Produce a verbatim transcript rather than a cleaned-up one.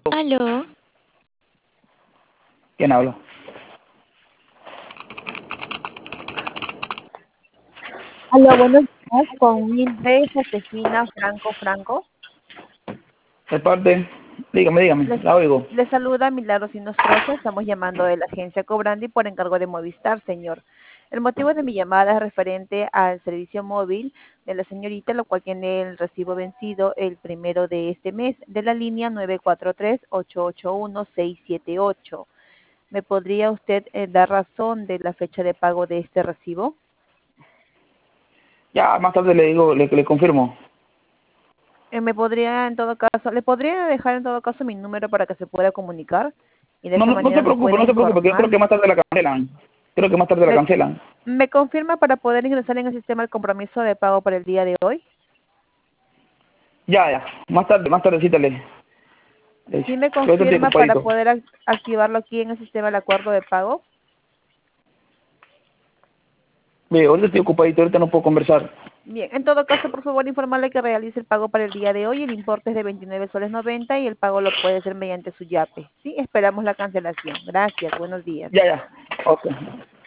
Aló, ¿Quién habla? Aló, buenos días, con Mildred Josefina Franco Franco. De parte, dígame, dígame, Les, la oigo. les saluda Milagros Nostroza, estamos llamando de la agencia Cobrandi por encargo de Movistar, señor. El motivo de mi llamada es referente al servicio móvil de la señorita, lo cual tiene el recibo vencido el primero de este mes, de la línea nueve cuatro tres, ocho ocho uno, seis siete ocho. ¿Me podría usted eh, dar razón de la fecha de pago de este recibo? Ya, más tarde le digo, le, le confirmo. Eh, me podría, en todo caso, le podría dejar en todo caso mi número para que se pueda comunicar y de No, esa no, no manera se me preocupe, pueda no se preocupe, que yo creo informar. que más tarde la cancelan. Creo que más tarde la ¿Me, cancelan. me confirma para poder ingresar en el sistema el compromiso de pago para el día de hoy? Ya, ya, más tarde, más tardecita le, le dice. ¿Sí me Que ahorita estoy confirma para ocupadito. poder ac- activarlo aquí en el sistema el acuerdo de pago? Ve, ahorita estoy ocupadito, ahorita no puedo conversar. Bien, en todo caso, por favor, informarle que realice el pago para el día de hoy. El importe es de veintinueve soles noventa y el pago lo puede hacer mediante su yape. Sí, esperamos la cancelación. Gracias, buenos días. Ya, ya, ok.